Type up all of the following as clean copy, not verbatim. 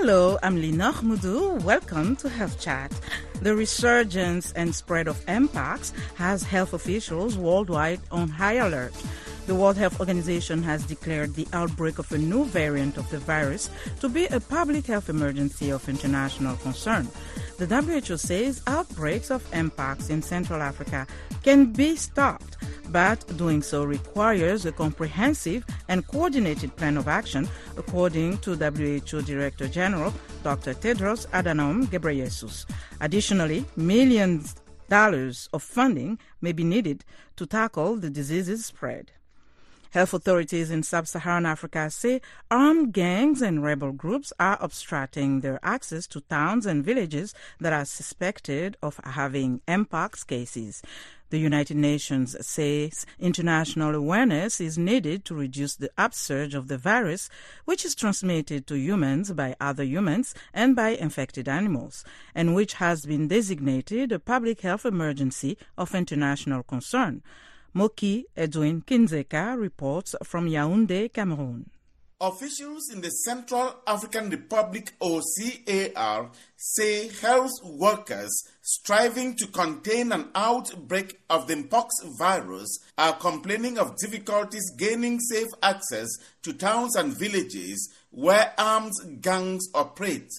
Hello, I'm Lina Khmoudou. Welcome to Health Chat. The resurgence and spread of Mpox has health officials worldwide on high alert. The World Health Organization has declared the outbreak of a new variant of the virus to be a public health emergency of international concern. The WHO says outbreaks of Mpox in Central Africa can be stopped, but doing so requires a comprehensive and coordinated plan of action, according to WHO Director General Dr. Tedros Adhanom Ghebreyesus. Additionally, millions of dollars of funding may be needed to tackle the disease's spread. Health authorities in sub-Saharan Africa say armed gangs and rebel groups are obstructing their access to towns and villages that are suspected of having Mpox cases. The United Nations says international awareness is needed to reduce the upsurge of the virus, which is transmitted to humans by other humans and by infected animals, and which has been designated a public health emergency of international concern. Moki Edwin Kinzeka reports from Yaoundé, Cameroon. Officials in the Central African Republic, or CAR, say health workers striving to contain an outbreak of the Mpox virus are complaining of difficulties gaining safe access to towns and villages where armed gangs operate.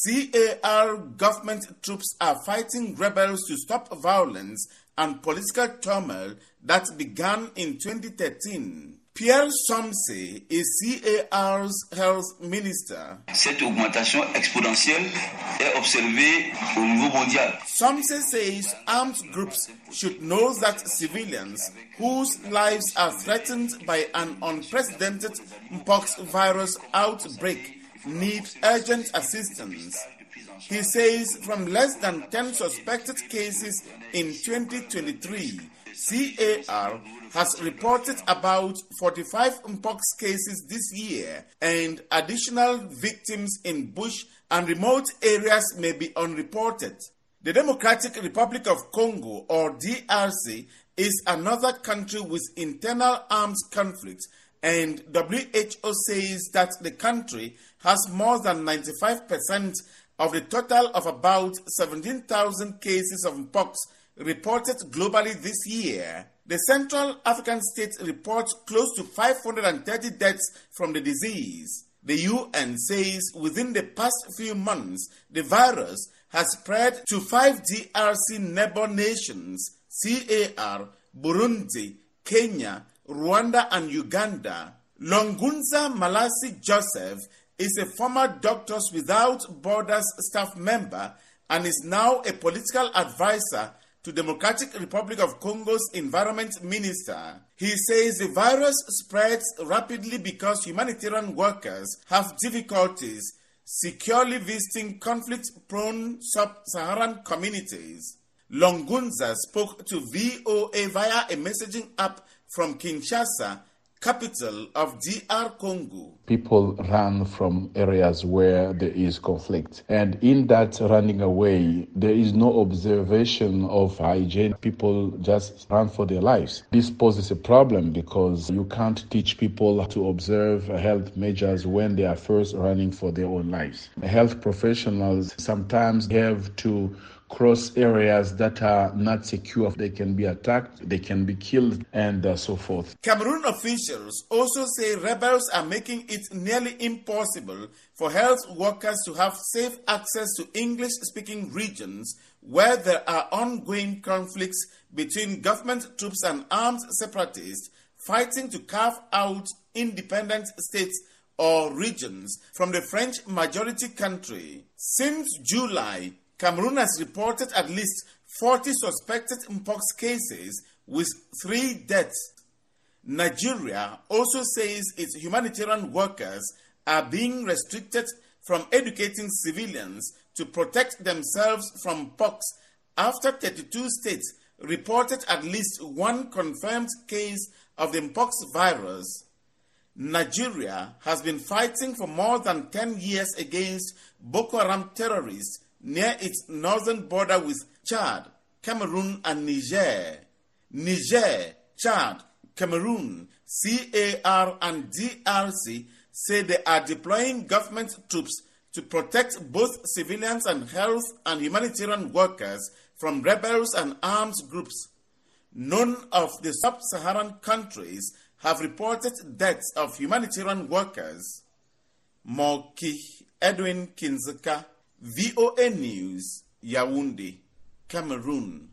CAR government troops are fighting rebels to stop violence and political turmoil that began in 2013. Pierre Somse is CAR's health minister. Cette augmentation exponentielle est observée au niveau mondial. Somse says armed groups should know that civilians whose lives are threatened by an unprecedented Mpox virus outbreak need urgent assistance. He says from less than 10 suspected cases in 2023, CAR has reported about 45 Mpox cases this year, and additional victims in bush and remote areas may be unreported. The Democratic Republic of Congo, or DRC, is another country with internal armed conflict, and WHO says that the country has more than 95% of the total of about 17,000 cases of Mpox reported globally this year. The Central African state reports close to 530 deaths from the disease. The UN says within the past few months, the virus has spread to 5 DRC neighbor nations, CAR, Burundi, Kenya, Rwanda, and Uganda. Longunza Malasi Joseph is a former Doctors Without Borders staff member and is now a political advisor to Democratic Republic of Congo's environment minister. He says the virus spreads rapidly because humanitarian workers have difficulties securely visiting conflict-prone sub-Saharan communities. Longunza spoke to VOA via a messaging app from Kinshasa, capital of DR Congo. People run from areas where there is conflict. And in that running away, there is no observation of hygiene. People just run for their lives. This poses a problem because you can't teach people to observe health measures when they are first running for their own lives. Health professionals sometimes have to cross areas that are not secure. They can be attacked, they can be killed, and so forth. Cameroon officials also say rebels are making it nearly impossible for health workers to have safe access to English-speaking regions where there are ongoing conflicts between government troops and armed separatists fighting to carve out independent states or regions from the French-majority country. Since July, Cameroon has reported at least 40 suspected Mpox cases with 3 deaths. Nigeria also says its humanitarian workers are being restricted from educating civilians to protect themselves from Mpox after 32 states reported at least 1 confirmed case of the Mpox virus. Nigeria has been fighting for more than 10 years against Boko Haram terrorists near its northern border with Chad, Cameroon, and Niger. Niger, Chad, Cameroon, CAR, and DRC say they are deploying government troops to protect both civilians and health and humanitarian workers from rebels and armed groups. None of the sub-Saharan countries have reported deaths of humanitarian workers. Moki Edwin Kinzeka, VOA News, Yaoundé, Cameroon.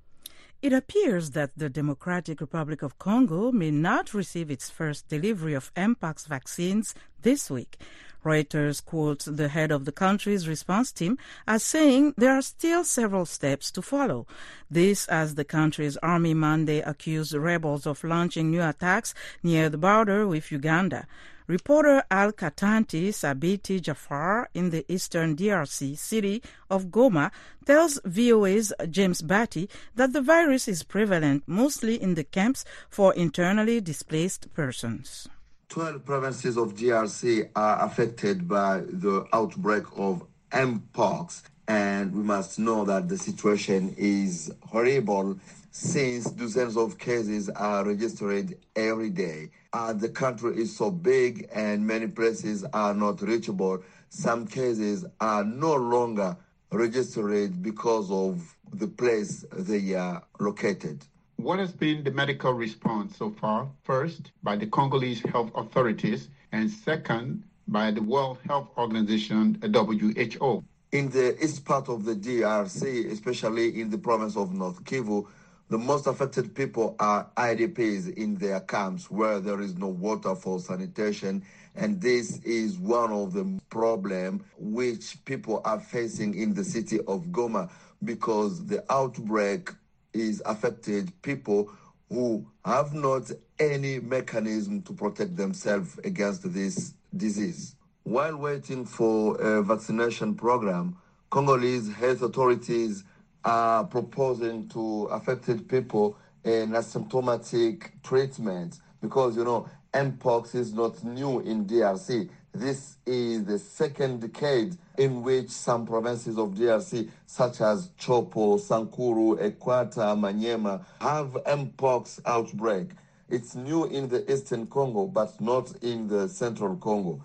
It appears that the Democratic Republic of Congo may not receive its first delivery of Mpox vaccines this week. Reuters quotes the head of the country's response team as saying there are still several steps to follow. This as the country's army Monday accused rebels of launching new attacks near the border with Uganda. Reporter Al-Katanti Sabiti Jafar in the eastern DRC city of Goma tells VOA's James Batty that the virus is prevalent mostly in the camps for internally displaced persons. 12 provinces of DRC are affected by the outbreak of Mpox, and we must know that the situation is horrible since dozens of cases are registered every day. The country is so big and many places are not reachable. Some cases are no longer registered because of the place they are located. What has been the medical response so far? First, by the Congolese health authorities, and second, by the World Health Organization, WHO. In the east part of the DRC, especially in the province of North Kivu, the most affected people are IDPs in their camps where there is no water for sanitation. And this is one of the problems which people are facing in the city of Goma, because the outbreak is affected people who have not any mechanism to protect themselves against this disease. While waiting for a vaccination program, Congolese health authorities are proposing to affected people an asymptomatic treatment because, Mpox is not new in DRC. This is the second decade in which some provinces of DRC, such as Chopo, Sankuru, Equata, Maniema, have Mpox outbreak. It's new in the Eastern Congo, but not in the Central Congo.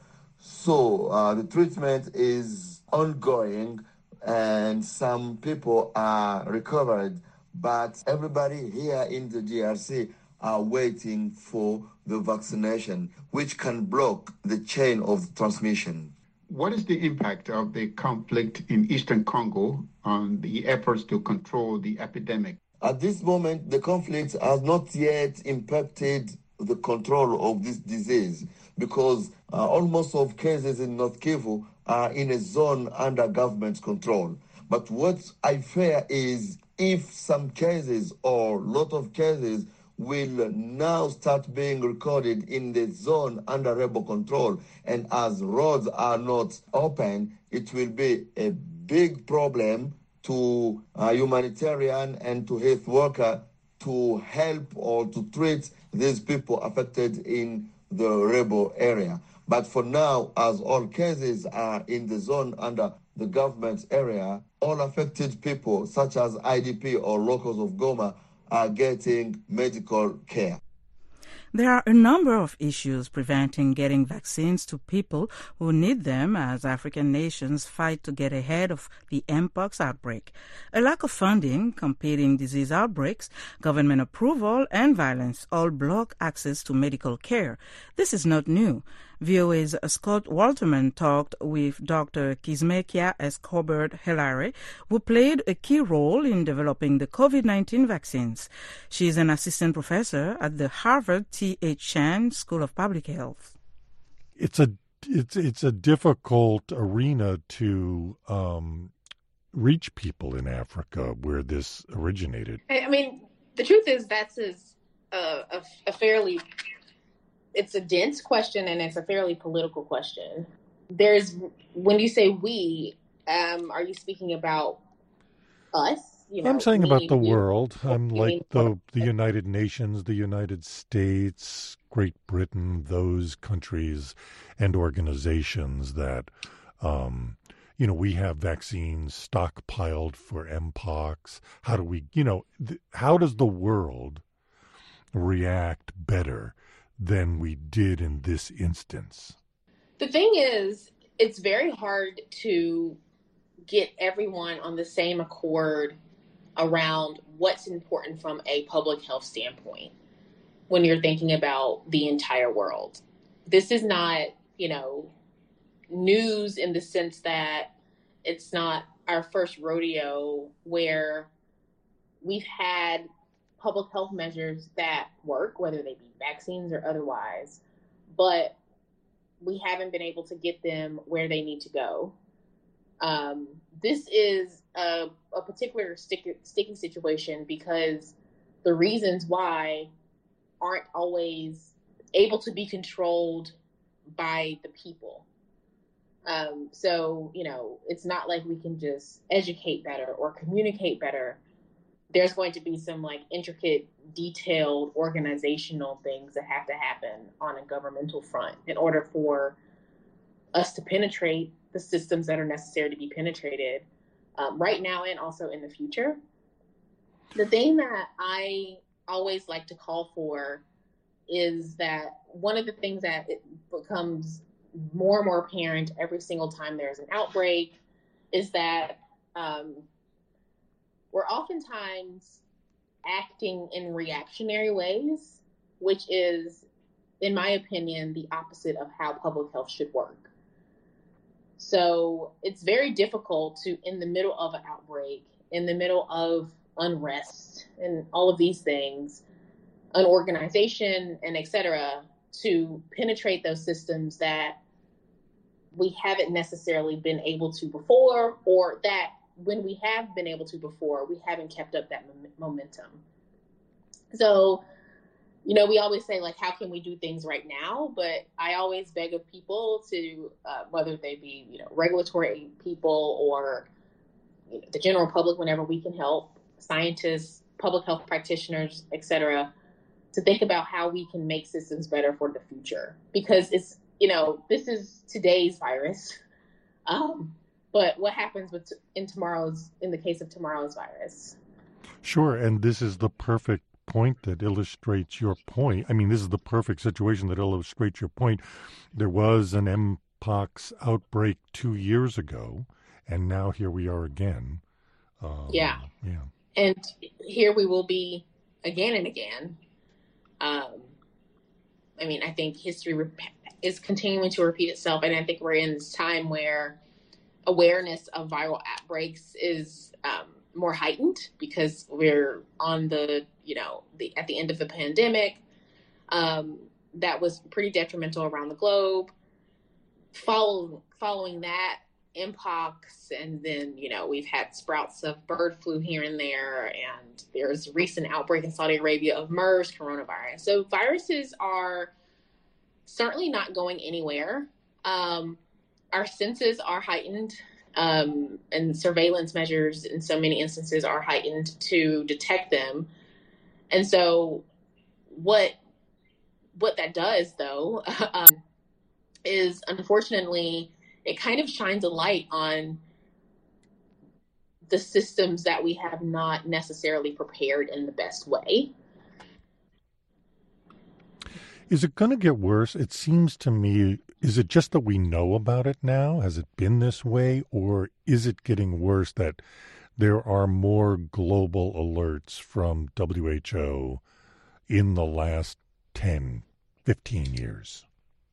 So the treatment is ongoing, and some people are recovered, but everybody here in the DRC are waiting for the vaccination, which can block the chain of transmission. What is the impact of the conflict in Eastern Congo on the efforts to control the epidemic? At this moment, the conflict has not yet impacted the control of this disease because almost all cases in North Kivu are in a zone under government control. But what I fear is if some cases or a lot of cases will now start being recorded in the zone under rebel control, and as roads are not open, it will be a big problem to humanitarian and to health worker to help or to treat these people affected in the rebel area. But for now, as all cases are in the zone under the government area, all affected people, such as IDP or locals of Goma, are getting medical care. There are a number of issues preventing getting vaccines to people who need them as African nations fight to get ahead of the Mpox outbreak. A lack of funding, competing disease outbreaks, government approval, and violence all block access to medical care. This is not new. VOA's Scott Walterman talked with Dr. Kizzmekia Escobert-Helare, who played a key role in developing the COVID-19 vaccines. She is an assistant professor at the Harvard T.H. Chan School of Public Health. It's a difficult arena to reach people in Africa where this originated. I mean, the truth is that's a fairly... It's a dense question, and it's a fairly political question. When you say we, are you speaking about us? I'm saying about the world. I'm like the United Nations, the United States, Great Britain, those countries and organizations that, we have vaccines stockpiled for Mpox. How does the world react better than we did in this instance? The thing is it's very hard to get everyone on the same accord around what's important from a public health standpoint when you're thinking about the entire world. This is not, news in the sense that it's not our first rodeo where we've had public health measures that work, whether they be vaccines or otherwise, but we haven't been able to get them where they need to go. This is a particular sticky situation because the reasons why aren't always able to be controlled by the people. So, it's not like we can just educate better or communicate better. There's going to be some intricate, detailed organizational things that have to happen on a governmental front in order for us to penetrate the systems that are necessary to be penetrated right now and also in the future. The thing that I always like to call for is that one of the things that it becomes more and more apparent every single time there's an outbreak is that we're oftentimes acting in reactionary ways, which is, in my opinion, the opposite of how public health should work. So it's very difficult to, in the middle of an outbreak, in the middle of unrest and all of these things, an organization and et cetera, to penetrate those systems that we haven't necessarily been able to before, or that when we have been able to before, we haven't kept up that momentum. So, we always say, how can we do things right now? But I always beg of people to, whether they be, regulatory people or the general public, whenever we can help, scientists, public health practitioners, et cetera, to think about how we can make systems better for the future. Because it's, this is today's virus. But what happens in the case of tomorrow's virus? Sure. And this is the perfect point that illustrates your point. I mean, this is the perfect situation that illustrates your point. There was an Mpox outbreak 2 years ago, and now here we are again. Yeah. And here we will be again and again. I think history is continuing to repeat itself, and I think we're in this time where awareness of viral outbreaks is more heightened because we're on the at the end of the pandemic that was pretty detrimental around the globe. Following that, Mpox, and then we've had sprouts of bird flu here and there, and there's a recent outbreak in Saudi Arabia of MERS coronavirus. So viruses are certainly not going anywhere. Our senses are heightened, and surveillance measures in so many instances are heightened to detect them. And so what that does, though, is unfortunately it kind of shines a light on the systems that we have not necessarily prepared in the best way. Is it going to get worse? It seems to me, is it just that we know about it now? Has it been this way? Or is it getting worse that there are more global alerts from WHO in the last 10, 15 years?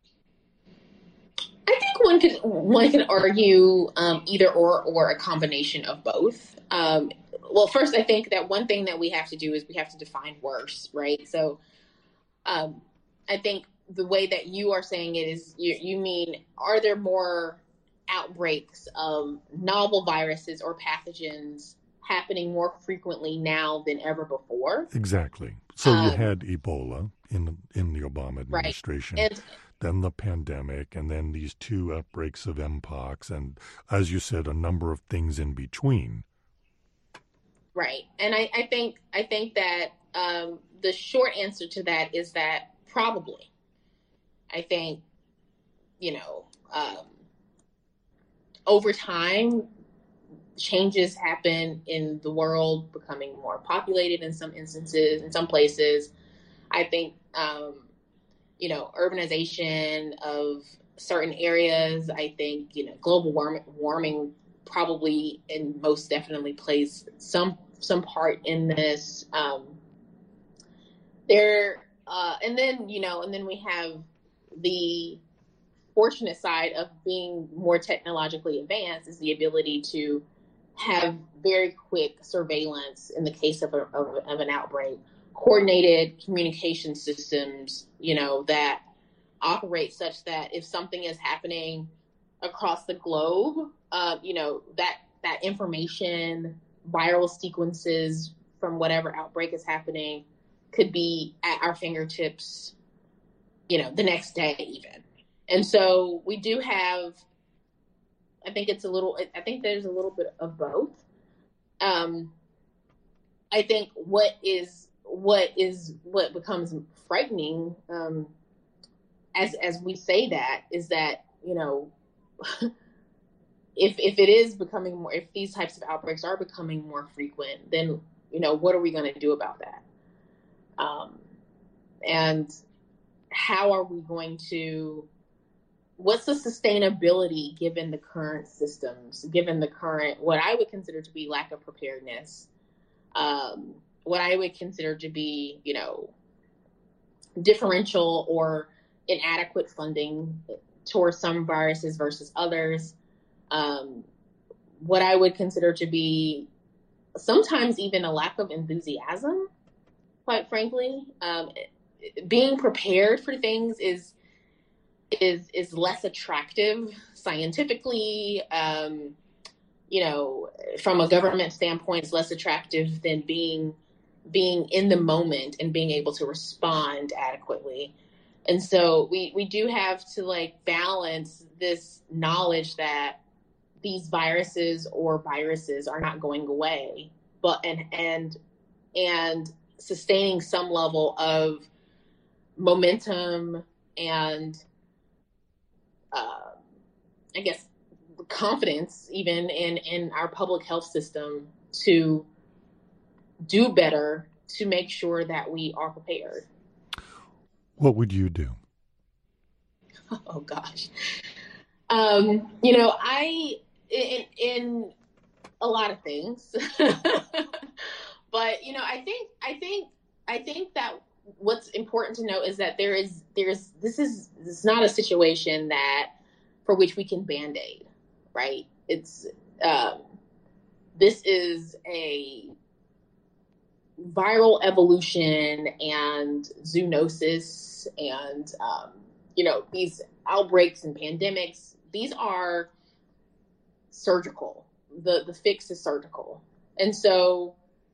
I think one can argue either or a combination of both. Well, first, I think that one thing that we have to do is we have to define worse, right? So I think the way that you are saying it is you mean, are there more outbreaks of novel viruses or pathogens happening more frequently now than ever before? Exactly. So you had Ebola in the Obama administration, right. And then the pandemic, and then these 2 outbreaks of Mpox, and as you said, a number of things in between. Right. And I think that the short answer to that is that probably. I think, over time, changes happen in the world, becoming more populated in some instances, in some places. I think, urbanization of certain areas. I think, global warming probably and most definitely plays some part in this. And then we have the fortunate side of being more technologically advanced is the ability to have very quick surveillance in the case of an outbreak, coordinated communication systems, that operate such that if something is happening across the globe, that information, viral sequences from whatever outbreak is happening could be at our fingertips, the next day even. And so we do have, I think there's a little bit of both. I think what becomes frightening, as we say that, is that, if it is becoming more, if these types of outbreaks are becoming more frequent, then, what are we going to do about that? And how are we going to, what's the sustainability given the current systems, given the current, what I would consider to be lack of preparedness, what I would consider to be, differential or inadequate funding towards some viruses versus others, what I would consider to be sometimes even a lack of enthusiasm, quite frankly. Being prepared for things is less attractive scientifically, from a government standpoint, it's less attractive than being in the moment and being able to respond adequately. And so we do have to balance this knowledge that these viruses are not going away, but and sustaining some level of momentum and I guess confidence even in our public health system to do better to make sure that we are prepared. What would you do? Oh gosh. I in a lot of things. But I think that what's important to know is that this is not a situation that for which we can Band-Aid, right? It's this is a viral evolution and zoonosis and these outbreaks and pandemics. These are surgical. The fix is surgical, and so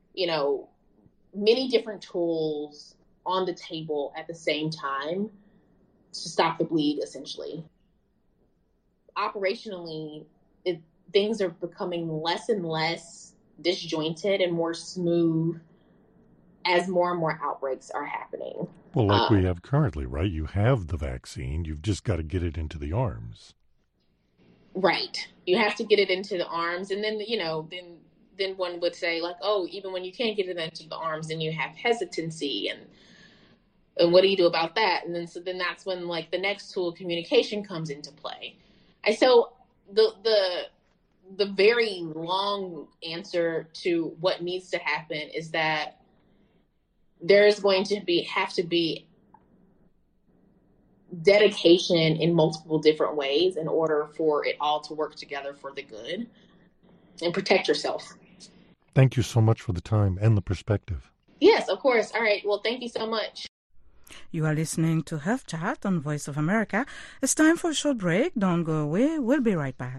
many different tools on the table at the same time to stop the bleed, essentially. Operationally, things are becoming less and less disjointed and more smooth as more and more outbreaks are happening. Well, like we have currently, right? You have the vaccine. You've just got to get it into the arms. Right. You have to get it into the arms. And then, then one would say even when you can't get it into the arms, then you have hesitancy and what do you do about that? And then that's when the next tool, communication, comes into play. So the very long answer to what needs to happen is that there's going to have to be dedication in multiple different ways in order for it all to work together for the good. And protect yourself. Thank you so much for the time and the perspective. Yes, of course. All right. Well, thank you so much. You are listening to Health Chat on Voice of America. It's time for a short break. Don't go away. We'll be right back.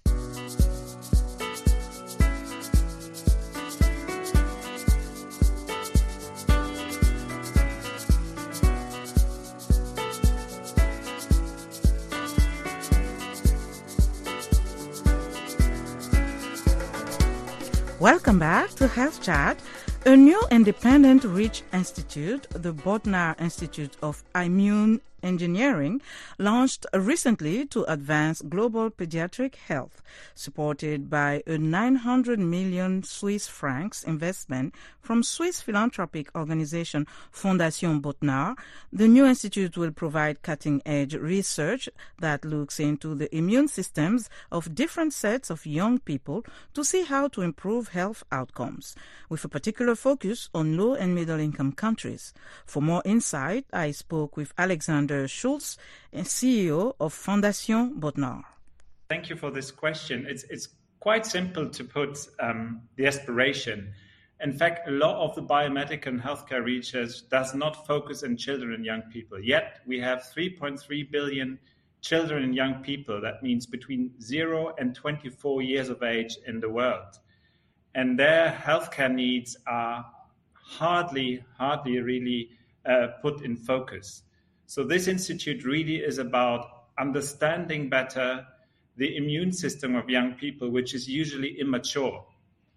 Welcome back to Health Chat. A new independent research institute, the Bodnar Institute of Immune Engineering launched recently to advance global pediatric health. Supported by a 900 million Swiss francs investment from Swiss philanthropic organization Fondation Botnar, the new institute will provide cutting-edge research that looks into the immune systems of different sets of young people to see how to improve health outcomes, with a particular focus on low and middle-income countries. For more insight, I spoke with Alexander Schulz, CEO of Fondation Botnar. Thank you for this question. It's quite simple to put the aspiration. In fact, a lot of the biomedical and healthcare research does not focus on children and young people. Yet we have 3.3 billion children and young people. That means between 0 and 24 years of age in the world. And their healthcare needs are hardly really put in focus. So this institute really is about understanding better the immune system of young people, which is usually immature.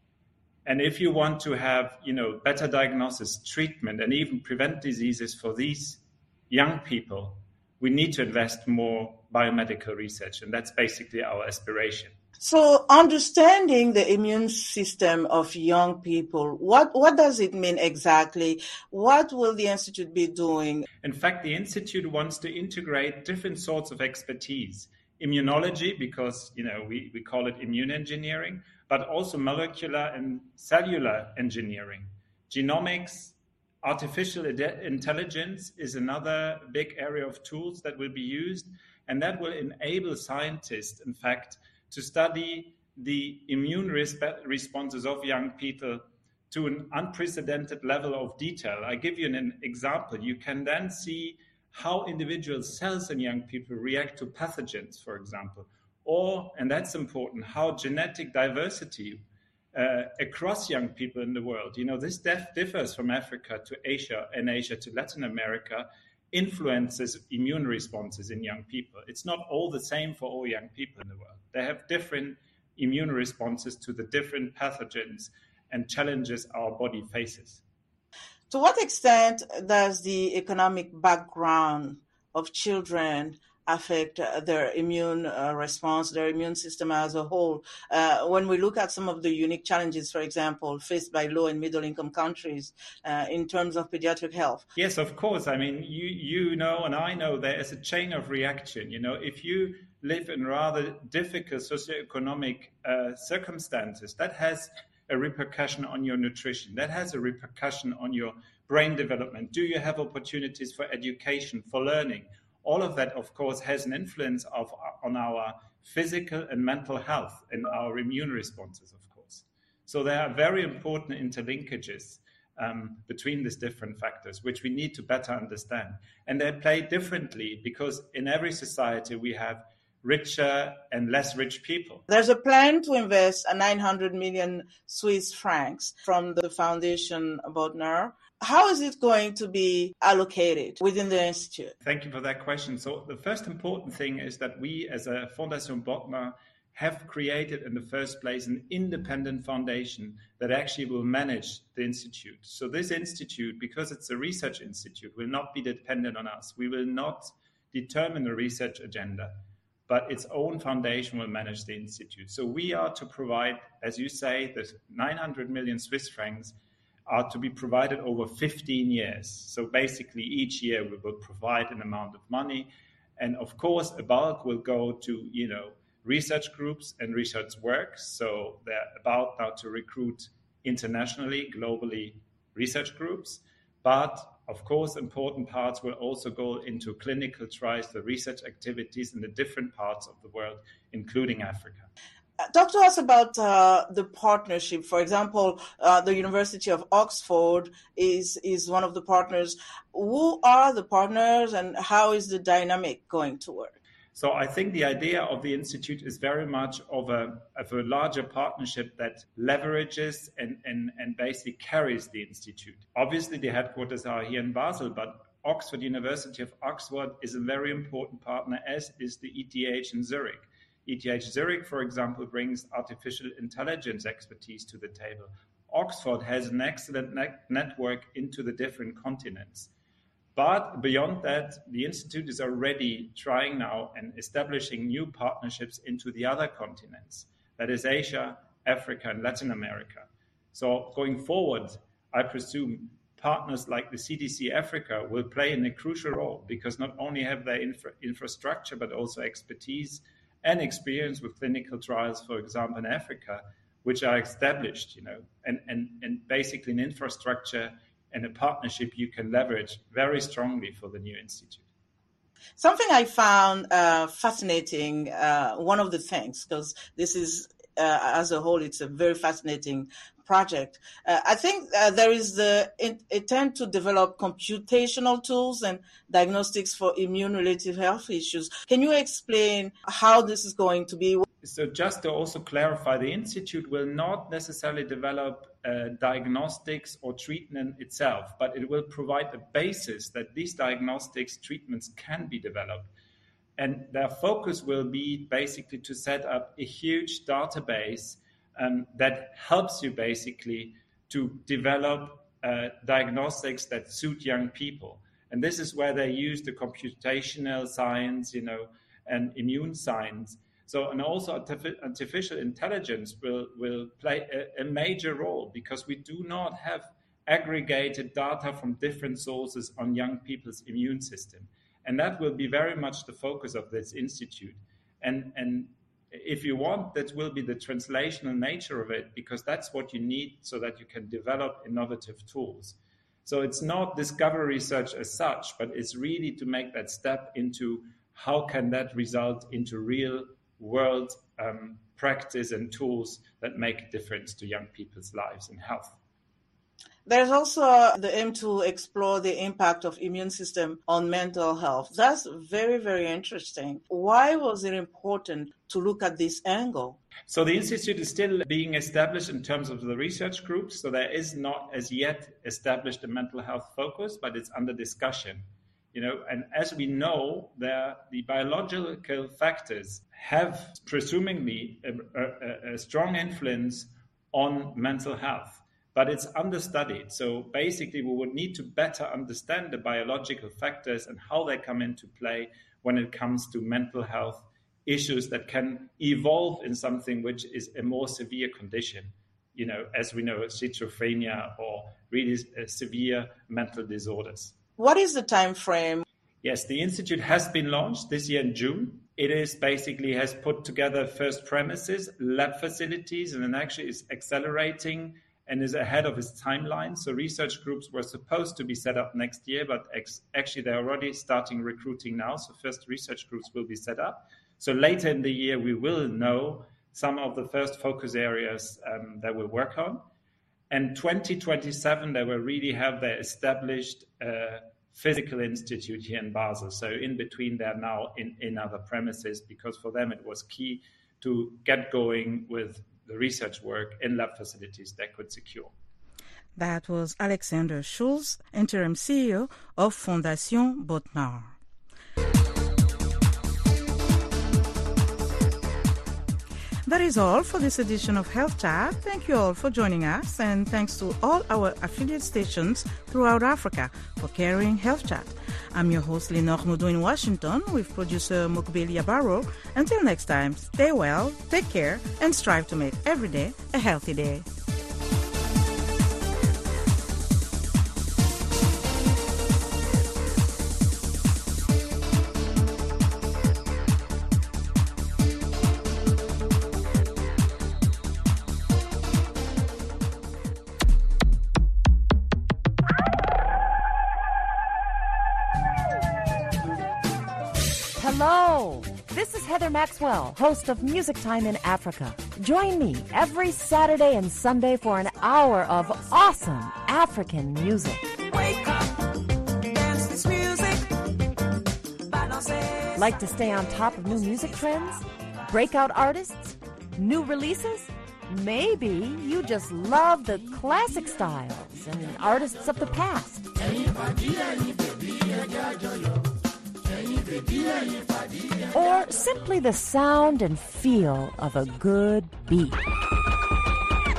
And if you want to have, better diagnosis, treatment, and even prevent diseases for these young people, we need to invest more biomedical research. And that's basically our aspiration. So understanding the immune system of young people, what does it mean exactly? What will the Institute be doing? In fact, the Institute wants to integrate different sorts of expertise. Immunology, because, we call it immune engineering, but also molecular and cellular engineering. Genomics, artificial intelligence is another big area of tools that will be used, and that will enable scientists, in fact, to study the immune responses of young people to an unprecedented level of detail. I give you an example. You can then see how individual cells in young people react to pathogens, for example, or, and that's important, how genetic diversity across young people in the world, this differs from Africa to Asia and Asia to Latin America, influences immune responses in young people. It's not all the same for all young people in the world. They have different immune responses to the different pathogens and challenges our body faces. To what extent does the economic background of children affect their immune response, their immune system as a whole? When we look at some of the unique challenges, for example, faced by low and middle income countries in terms of pediatric health. Yes, of course. I mean, you know, and I know there is a chain of reaction. If you live in rather difficult socioeconomic circumstances, that has a repercussion on your nutrition. That has a repercussion on your brain development. Do you have opportunities for education, for learning? All of that, of course, has an influence on our physical and mental health and our immune responses, of course. So there are very important interlinkages between these different factors, which we need to better understand. And they play differently because in every society we have richer and less rich people. There's a plan to invest 900 million Swiss francs from the Foundation Botnar. How is it going to be allocated within the Institute? Thank you for that question. So the first important thing is that we as a Fondation Botnar have created in the first place an independent foundation that actually will manage the institute. So this institute, because it's a research institute, will not be dependent on us. We will not determine the research agenda, but its own foundation will manage the institute. So we are to provide, as you say, the 900 million Swiss francs are to be provided over 15 years. So basically each year we will provide an amount of money. And of course, a bulk will go to, research groups and research work. So they're about now to recruit internationally, globally research groups. But of course, important parts will also go into clinical trials, the research activities in the different parts of the world, including Africa. Talk to us about the partnership. For example, the University of Oxford is one of the partners. Who are the partners and how is the dynamic going to work? So I think the idea of the Institute is very much of a larger partnership that leverages and basically carries the Institute. Obviously, the headquarters are here in Basel, but University of Oxford is a very important partner, as is the ETH in Zurich. ETH Zurich, for example, brings artificial intelligence expertise to the table. Oxford has an excellent network into the different continents. But beyond that, the Institute is already trying now and establishing new partnerships into the other continents. That is Asia, Africa, and Latin America. So going forward, I presume partners like the CDC Africa will play a crucial role, because not only have they infrastructure, but also expertise and experience with clinical trials, for example, in Africa, which are established, and basically an infrastructure and a partnership you can leverage very strongly for the new institute. Something I found fascinating, one of the things, because this is, as a whole, it's a very fascinating project. I think there is the intent to develop computational tools and diagnostics for immune-related health issues. Can you explain how this is going to be? So just to also clarify, the Institute will not necessarily develop diagnostics or treatment itself, but it will provide a basis that these diagnostics treatments can be developed. And their focus will be basically to set up a huge database that helps you basically to develop diagnostics that suit young people. And this is where they use the computational science, and immune science. So, and also artificial intelligence will play a major role, because we do not have aggregated data from different sources on young people's immune system. And that will be very much the focus of this institute. And if you want, that will be the translational nature of it, because that's what you need so that you can develop innovative tools. So it's not discovery research as such, but it's really to make that step into how can that result into real world practice and tools that make a difference to young people's lives and health. There's also the aim to explore the impact of immune system on mental health. That's very, very interesting. Why was it important to look at this angle? So the Institute is still being established in terms of the research groups. So there is not as yet established a mental health focus, but it's under discussion. And as we know, the biological factors have presumably a strong influence on mental health. But it's understudied. So basically, we would need to better understand the biological factors and how they come into play when it comes to mental health issues that can evolve in something which is a more severe condition, as we know, schizophrenia or really severe mental disorders. What is the time frame? Yes, the Institute has been launched this year in June. It is basically has put together first premises, lab facilities, and then actually is accelerating and is ahead of its timeline. So research groups were supposed to be set up next year, but actually they're already starting recruiting now. So first research groups will be set up. So later in the year, we will know some of the first focus areas that we'll work on. And 2027, they will really have their established physical institute here in Basel. So in between, they're now in other premises, because for them it was key to get going with the research work in lab facilities they could secure. That was Alexander Schulz, interim CEO of Fondation Botnar. That is all for this edition of Health Chat. Thank you all for joining us, and thanks to all our affiliate stations throughout Africa for carrying Health Chat. I'm your host, Lenore Moudou in Washington, with producer Mukbeli Abaro. Until next time, stay well, take care, and strive to make every day a healthy day. Hello, this is Heather Maxwell, host of Music Time in Africa. Join me every Saturday and Sunday for an hour of awesome African music. Wake up, dance this music. Like to stay on top of new music trends? Breakout artists? New releases? Maybe you just love the classic styles and artists of the past. Or simply the sound and feel of a good beat.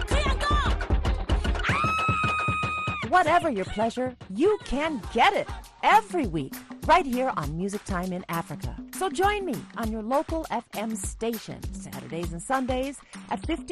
Whatever your pleasure, you can get it every week, right here on Music Time in Africa. So join me on your local FM station, Saturdays and Sundays at 15